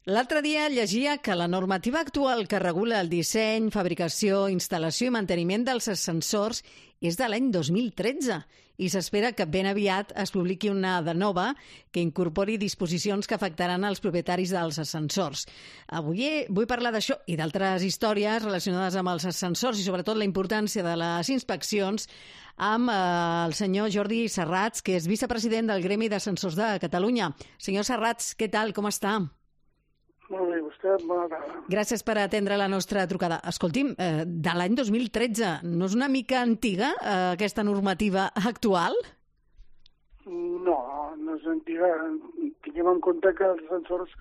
L'altre dia llegia que la normativa actual que regula el disseny, fabricació, instal·lació i manteniment dels ascensors és de l'any 2013 i s'espera que ben aviat es publiqui una de nova que incorpori disposicions que afectaran els propietaris dels ascensors. Avui vull parlar d'això i d'altres històries relacionades amb els ascensors i sobretot la importància de les inspeccions amb el senyor Jordi Serrats, que és vicepresident del Gremi d'Ascensors de Catalunya. Senyor Serrats, què tal? Com està? Molt bé, vostè, bona tarda. Gràcies per atendre la nostra trucada. Escolti'm, de l'any 2013, no és una mica antiga aquesta normativa actual? No, no és antiga. Tinguem en compte que els ascensors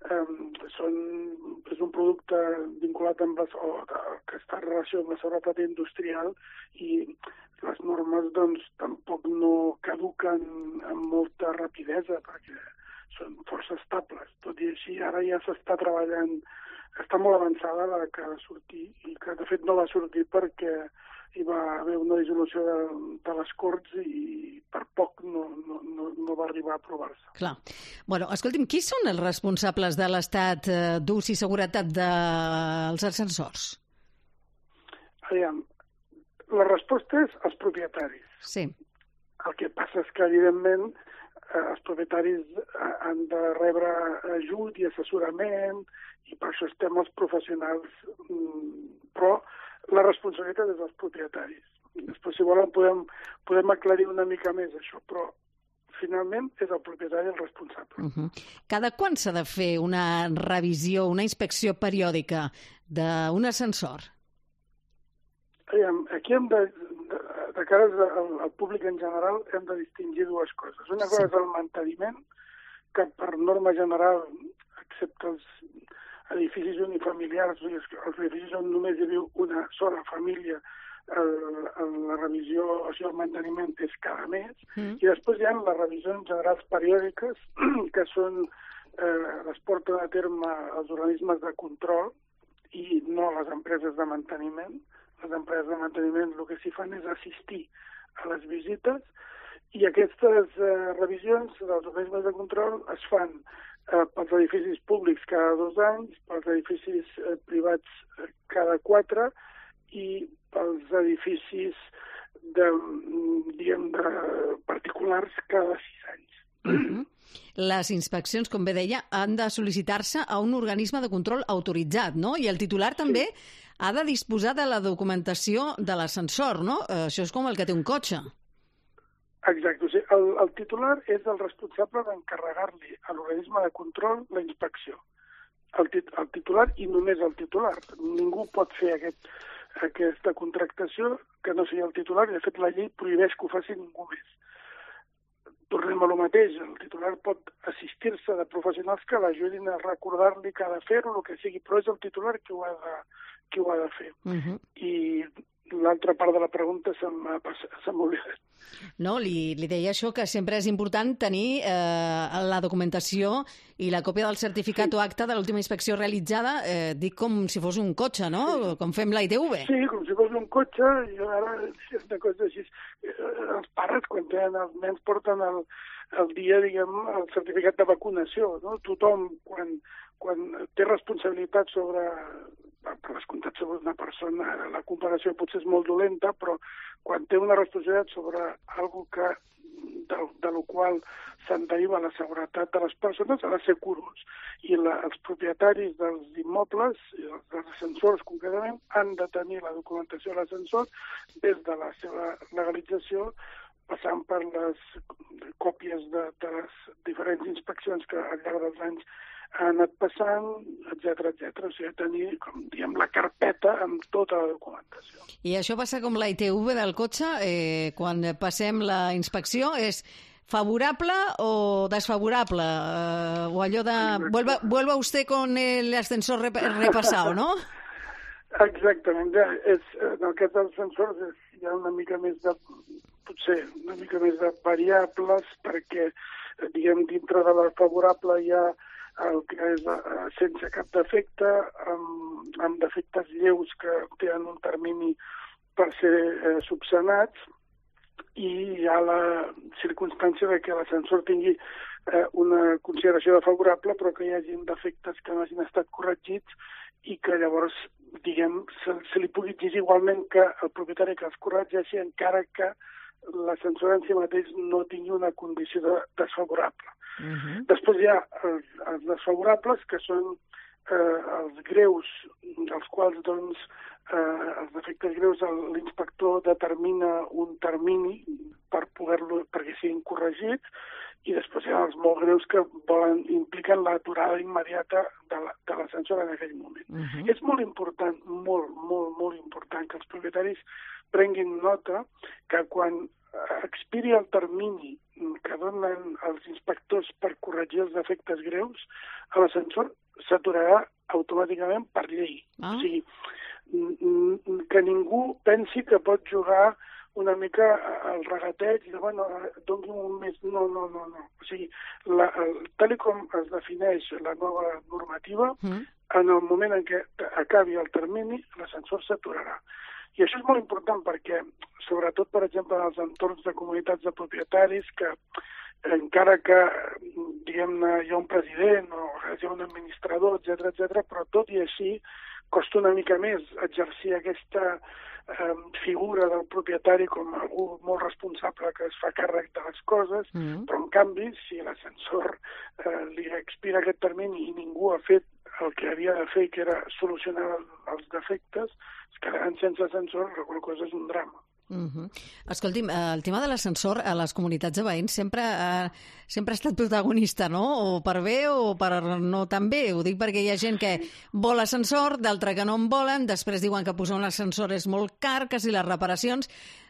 és un producte vinculat amb que està en relació amb la seguretat industrial i les normes doncs tampoc no caduquen amb molta rapidesa perquè són força estables. Tot i així, ara ja s'està treballant, està molt avançada la que ha de sortir, i que de fet no va sortir perquè hi va haver una dissolució de les Corts i per poc no va arribar a aprovar-se. Clar. Bueno, escolti'm, qui són els responsables de l'estat d'ús i seguretat dels ascensors? Aviam, la resposta és els propietaris. Sí. El que passa és que, evidentment, els propietaris han de rebre ajut i assessorament i per això estem els professionals, però la responsabilitat és dels propietaris. Després, si volen, podem aclarir una mica més això, però finalment és el propietari el responsable. Cada quan s'ha de fer una revisió, una inspecció periòdica d'un ascensor? Aquí hem de cara al públic en general hem de distingir dues coses. Una cosa és el manteniment, que per norma general, excepte els edificis unifamiliars, els edificis on només hi viu una sola família, la revisió, o sigui, el manteniment és cada mes, i després hi ha les revisions generals periòdiques, que són, les porten a terme els organismes de control i no les empreses de manteniment. Les empreses de manteniment el que s'hi fan és assistir a les visites i aquestes revisions dels organismes de control es fan pels edificis públics cada 2 anys, pels edificis privats cada 4 i pels edificis de particulars cada 6 anys. Les inspeccions, com bé deia, han de sol·licitar-se a un organisme de control autoritzat, no? I el titular també ha de disposar de la documentació de l'ascensor, no? Això és com el que té un cotxe. Exacte. O sigui, el titular és el responsable d'encarregar-li a l'organisme de control la inspecció. El titular i només el titular. Ningú pot fer aquesta contractació que no sigui el titular i, de fet, la llei prohibeix que ho faci ningú més. Tornem a lo mateix, el titular pot assistir-se de professionals que l'ajudin a recordar-li que ha de fer-ho, el que sigui, però és el titular qui ho ha de fer. I l'altra part de la pregunta se m'ha oblidat. No, li deia això, que sempre és important tenir la documentació i la còpia del certificat o acte de l'última inspecció realitzada, dic com si fos un cotxe, no? Com fem la ITV. Sí, com si fos un cotxe, i ara és una cosa així. Els pares, quan tenen els nens, porten el dia, diguem, el certificat de vacunació, no? Tothom, quan té responsabilitat sobre, per descomptat sobre una persona, la comparació potser és molt dolenta, però quan té una responsabilitat sobre alguna de la qual se'n deriva la seguretat de les persones, ha de ser curós. I els propietaris dels immobles, dels ascensors concretament, han de tenir la documentació de l'ascensor des de la seva legalització, passant per les còpies de les diferents inspeccions que al llarg dels anys ha anat passant, etc. O sigui, tenir, com diem, la carpeta amb tota la documentació. I això passa com la ITV del cotxe, quan passem la inspecció, és favorable o desfavorable? O allò de vuelva usted con el ascensor repasado, ¿no? Exactament. En el cas dels ascensors hi ha una mica més de variables perquè, diguem, dintre de la favorable hi ha el que és sense cap defecte, amb defectes lleus que tenen un termini per ser subsanats, i hi ha la circumstància de que l'ascensor tingui una consideració de favorable, però que hi hagi defectes que no hagin estat corregits i que llavors, diguem, se li pugui exigir igualment que el propietari que els corregeixi, encara que l'ascensor en si mateix no tingui una condició desfavorable. Després hi ha els desfavorables, que són els greus, dels quals, doncs, els defectes greus, l'inspector determina un termini perquè siguin corregits, i després hi ha els molt greus que impliquen l'aturada immediata de l'ascensor en aquell moment. És molt important, molt important, que els propietaris prenguin nota que quan expiri el termini que donen els inspectors per corregir els defectes greus, l'ascensor s'aturarà automàticament per llei. O sigui, que ningú pensi que pot jugar una mica al regateig de, bueno, doni'm un mes. No. O sigui, tal com es defineix la nova normativa, en el moment en què acabi el termini, l'ascensor s'aturarà. I això és molt important perquè, sobretot, per exemple, en els entorns de comunitats de propietaris, que encara que, diguem-ne, hi ha un president o hi ha un administrador, etc., però tot i així costa una mica més exercir aquesta figura del propietari com algú molt responsable que es fa càrrec de les coses, però en canvi, si l'ascensor li expira aquest termini i ningú ha fet el que havia de fer, que era solucionar els defectes, es quedaran sense ascensor, la qual cosa és un drama. Escolti'm, el tema de l'ascensor a les comunitats de veïns sempre ha estat protagonista, no? O per bé o per no tan bé. Ho dic perquè hi ha gent que vol ascensor, d'altra que no en volen, després diuen que posar un ascensor és molt car, que si les reparacions...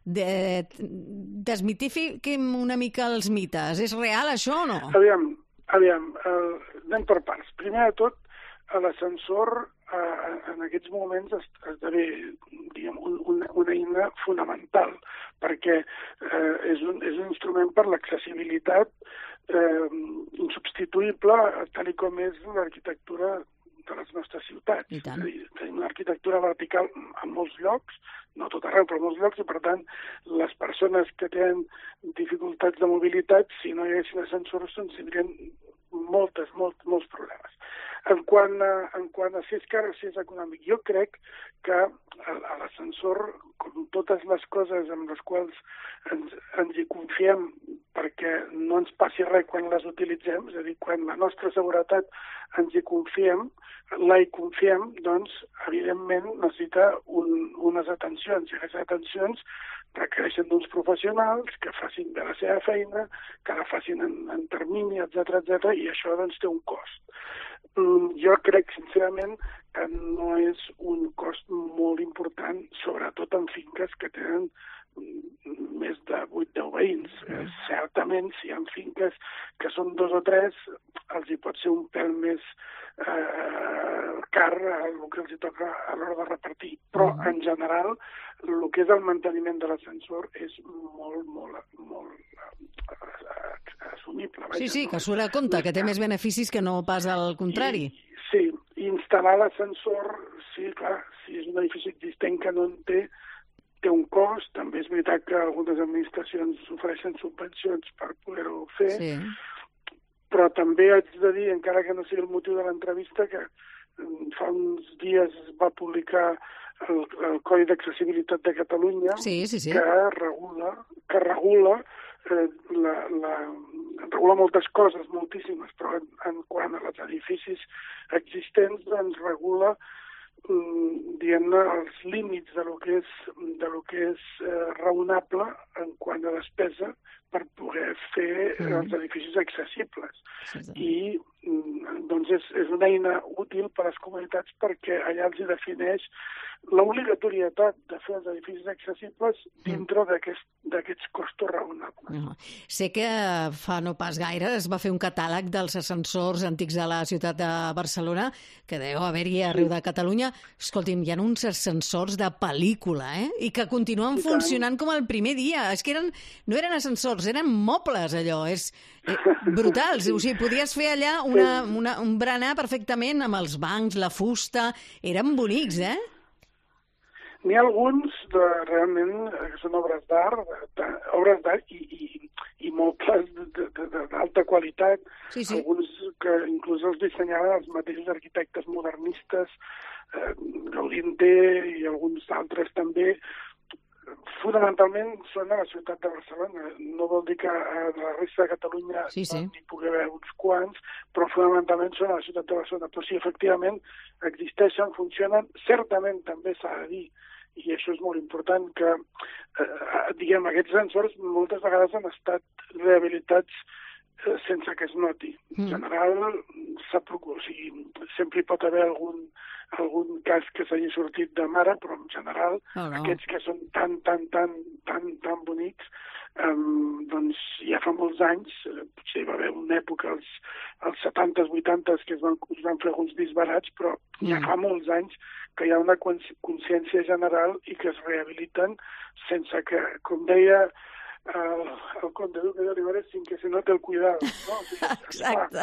Desmitifiquem una mica els mites. És real, això, o no? Aviam, anem per parts. Primer de tot, l'ascensor en aquests moments esdevé, diguem, una eina fonamental, perquè és un instrument per l'accessibilitat insubstituïble, tal com és l'arquitectura de les nostres ciutats. És a dir, tenim una arquitectura vertical en molts llocs, no tot arreu, però en molts llocs, i per tant, les persones que tenen dificultats de mobilitat, si no hi haguessin ascensors, doncs tindrien molts problemes. En quant a si és car o si és econòmic, jo crec que l'ascensor, com totes les coses amb les quals ens hi confiem perquè no ens passi res quan les utilitzem, és a dir, quan la nostra seguretat ens hi confiem, doncs, evidentment, necessita unes atencions, i aquestes atencions requereixen d'uns professionals que facin bé la seva feina, que la facin en termini, etc., i això doncs té un cost. Jo crec, sincerament, que no és un cost molt important, sobretot en finques que tenen més de 8-10 veïns. Certament, si hi ha finques que són 2 o 3, els hi pot ser un pèl més car el que els hi toca a l'hora de repartir. Però, en general, el que és el manteniment de l'ascensor és molt assumible. Sí, que surt a compte, que té més beneficis que no pas al contrari. Sí, instal·lar l'ascensor, sí, clar, si és un edifici existent que no en té un cost. També és veritat que algunes administracions ofereixen subvencions per poder-ho fer, sí. Però també haig de dir, encara que no sigui el motiu de l'entrevista, que fa uns dies es va publicar el Codi d'Accessibilitat de Catalunya, sí. que regula moltes coses, moltíssimes, però en quant a els edificis existents, doncs regula diguem-ne, els límits de lo que és raonable en quant a despesa per poder fer els edificis accessibles. I doncs és una eina útil per a les comunitats perquè allà els hi defineix l'obligatorietat de fer els edificis accessibles dintre d'aquests costos raonables. Sé que fa no pas gaire es va fer un catàleg dels ascensors antics de la ciutat de Barcelona, que deu haver-hi arreu de Catalunya. Escolti'm, hi ha uns ascensors de pel·lícula, I que continuen funcionant com el primer dia. És que no eren ascensors, eren mobles, allò. És brutals. O sigui, podies fer allà un berenar perfectament amb els bancs, la fusta. Eren bonics, N'hi ha alguns realment que són obres d'art i moltes d'alta qualitat, alguns que inclús els dissenyaven els mateixos arquitectes modernistes, Gaudí i alguns altres també. Fonamentalment són a la ciutat de Barcelona. No vol dir que a la resta de Catalunya no n'hi pugui haver uns quants, però fonamentalment són a la ciutat de Barcelona. Però sí, efectivament, existeixen, funcionen. Certament també s'ha de dir, i això és molt important, que aquests sensors moltes vegades han estat rehabilitats sense que es noti. En general, sempre hi pot haver algun cas que s'hagi sortit de mare, però en general aquests que són tan bonics, doncs ja fa molts anys, potser hi va haver una època, als 70s, 80s, que es van fer alguns disbarats, però ja fa molts anys que hi ha una consciència general i que es rehabiliten sense que, com deia el conde Duque de Olivares, sin que se note el cuidado, no? O sigui, exacte.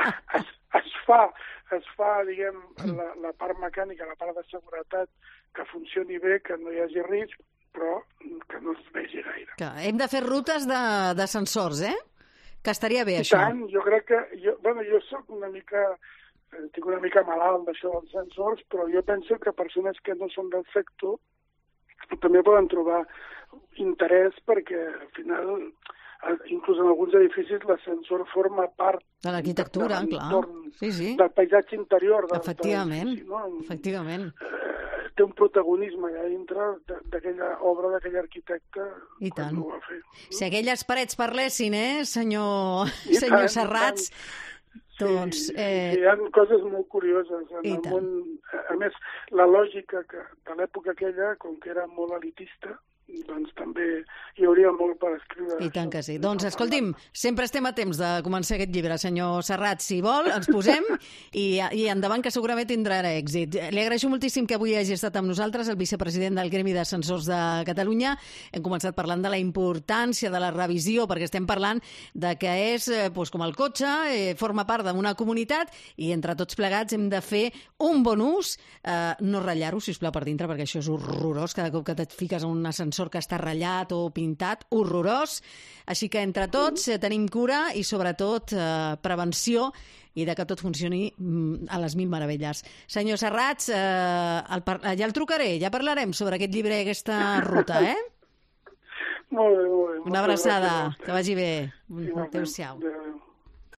Es fa, diguem, la part mecànica, la part de seguretat, que funcioni bé, que no hi hagi risc, però que no es vegi gaire. Que hem de fer rutes de sensors, Que estaria bé, això. I tant, jo crec que... Jo soc tinc una mica malalt d'això dels sensors, però jo penso que persones que no són del sector també poden trobar interès perquè, al final, inclús en alguns edificis, l'ascensor forma part de l'arquitectura, clar. Del paisatge interior. Efectivament, efectivament. Té un protagonisme allà dintre d'aquella obra d'aquell arquitecte quan ho va fer. Si aquelles parets parlessin, senyor Serrats, doncs... Hi ha coses molt curioses en el món. A més, la lògica de l'època aquella, com que era molt elitista, doncs també hi hauria molt per escriure. I tant que sí. Doncs, escolti'm, sempre estem a temps de començar aquest llibre, senyor Serrat. Si vol, ens posem i endavant, que segurament tindrà èxit. Li agraeixo moltíssim que avui hagi estat amb nosaltres, el vicepresident del Gremi d'Ascensors de Catalunya. Hem començat parlant de la importància de la revisió, perquè estem parlant de que és com el cotxe, forma part d'una comunitat i entre tots plegats hem de fer un bon ús, no ratllar-ho, sisplau, per dintre, perquè això és horrorós, cada cop que et fiques en un ascensor que està ratllat o pintat, horrorós. Així que entre tots tenim cura i sobretot prevenció i de que tot funcioni a les mil meravelles. Senyor Serrats, ja el trucaré, ja parlarem sobre aquest llibre i aquesta ruta, Molt bé, molt bé. Una abraçada, que vagi bé. Adéu-siau.